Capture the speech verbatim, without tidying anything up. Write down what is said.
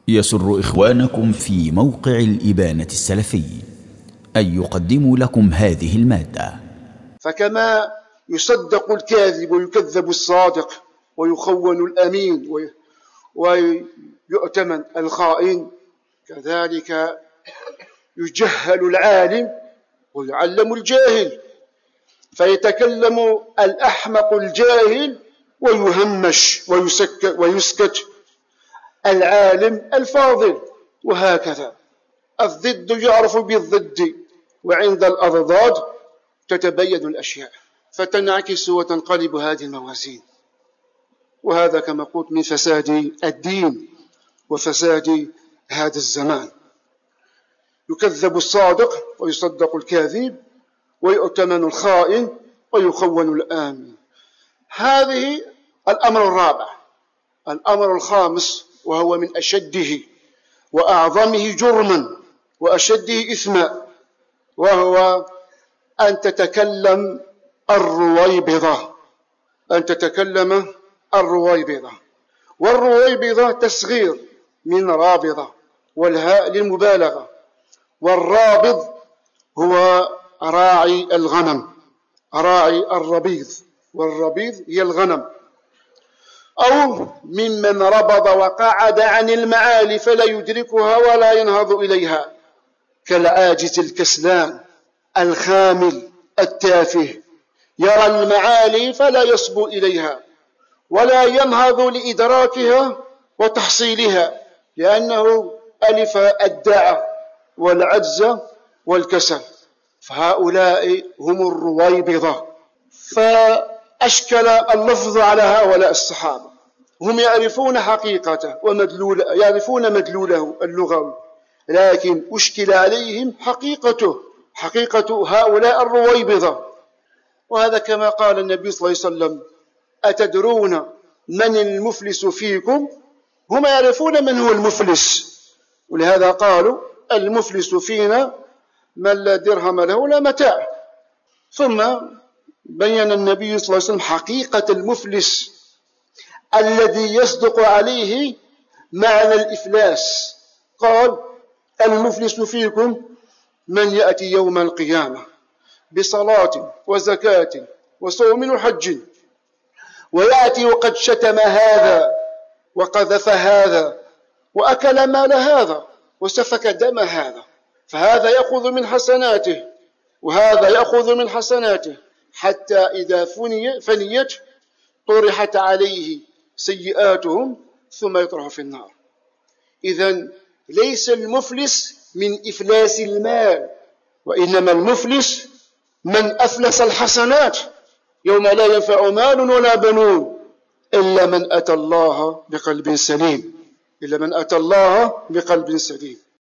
يسر إخوانكم في موقع الإبانة السلفي أن يقدموا لكم هذه المادة. فكما يصدق الكاذب ويكذب الصادق ويخون الأمين ويؤتمن الخائن، كذلك يجهل العالم ويعلم الجاهل، فيتكلم الأحمق الجاهل ويهمش ويسكت, ويسكت العالم الفاضل، وهكذا الضد يعرف بالضد، وعند الأضداد تتبين الأشياء فتنعكس وتنقلب هذه الموازين. وهذا كما قلت من فساد الدين وفساد هذا الزمان. يكذب الصادق ويصدق الكاذب ويؤتمن الخائن ويخون الآمن. هذه الأمر الرابع. الأمر الخامس وهو من أشده وأعظمه جرما وأشده إثما، وهو أن تتكلم الرويبضة أن تتكلم الرويبضة والرويبضة تصغير من رابضة، والهاء للمبالغة، والرابض هو راعي الغنم، راعي الربيض، والربيض هي الغنم. أو ممن ربض وقعد عن المعالي فلا يدركها ولا ينهض إليها، كالعاجز الكسلان الخامل التافه، يرى المعالي فلا يصبو إليها ولا ينهض لإدراكها وتحصيلها، لأنه ألف الدعة والعجز والكسل. فهؤلاء هم الرويبضة. فأشكل اللفظ على هؤلاء الصحابة، هم يعرفون حقيقته ومدلوله، يعرفون مدلوله اللغوي، لكن أشكل عليهم حقيقته، حقيقة هؤلاء الرويبضة. وهذا كما قال النبي صلى الله عليه وسلم: أتدرون من المفلس فيكم؟ هم يعرفون من هو المفلس، ولهذا قالوا: المفلس فينا من لا درهم له ولا متاع. ثم بين النبي صلى الله عليه وسلم حقيقة المفلس الذي يصدق عليه معنى الإفلاس. قال: المفلس فيكم من يأتي يوم القيامة بصلاة وزكاة وصوم وحج، ويأتي وقد شتم هذا وقذف هذا وأكل مال هذا وسفك دم هذا، فهذا يأخذ من حسناته وهذا يأخذ من حسناته، حتى إذا فني فنيت طرحت عليه سيئاتهم ثم يطرح في النار. إذن ليس المفلس من إفلاس المال، وإنما المفلس من أفلس الحسنات، يوم لا ينفع مال ولا بنون إلا من أتى الله بقلب سليم إلا من أتى الله بقلب سليم.